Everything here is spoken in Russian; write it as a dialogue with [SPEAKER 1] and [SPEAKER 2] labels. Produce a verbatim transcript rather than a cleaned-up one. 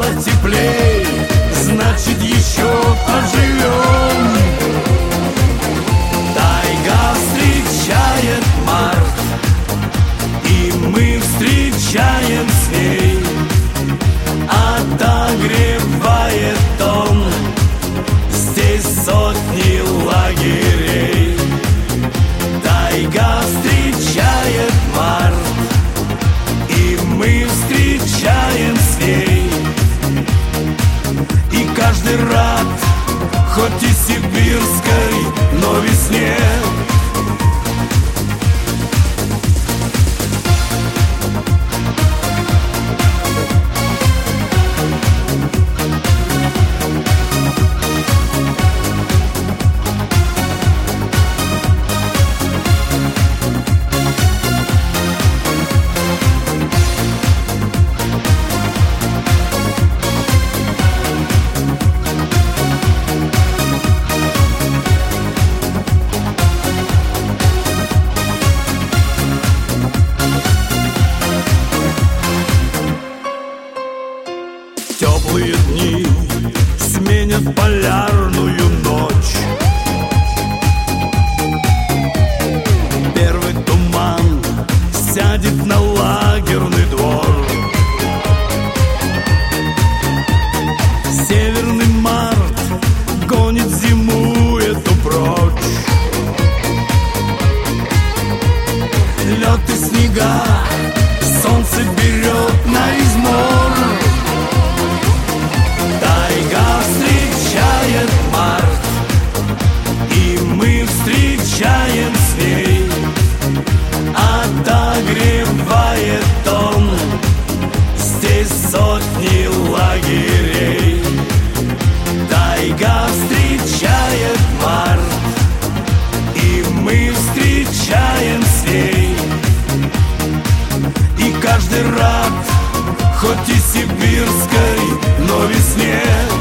[SPEAKER 1] теплей, значит еще поживем. Тайга встречает март, и мы встречаем с ней. Отогревает он здесь сотни лагерей. Тайга встречает март, и мы встречаем с ней. И каждый рад, хоть и сибирской, но весне. Теплые дни сменят полярную ночь. Первый туман сядет на лагерный двор. Северный март гонит зиму эту прочь. Лед и снега солнце берет на измор. Тайга встречает март, и мы встречаем с ней. Отогревает он здесь сотни лагерей. Тайга встречает март, и мы встречаем с ней. И каждый рад, хоть и сибирской, но весне.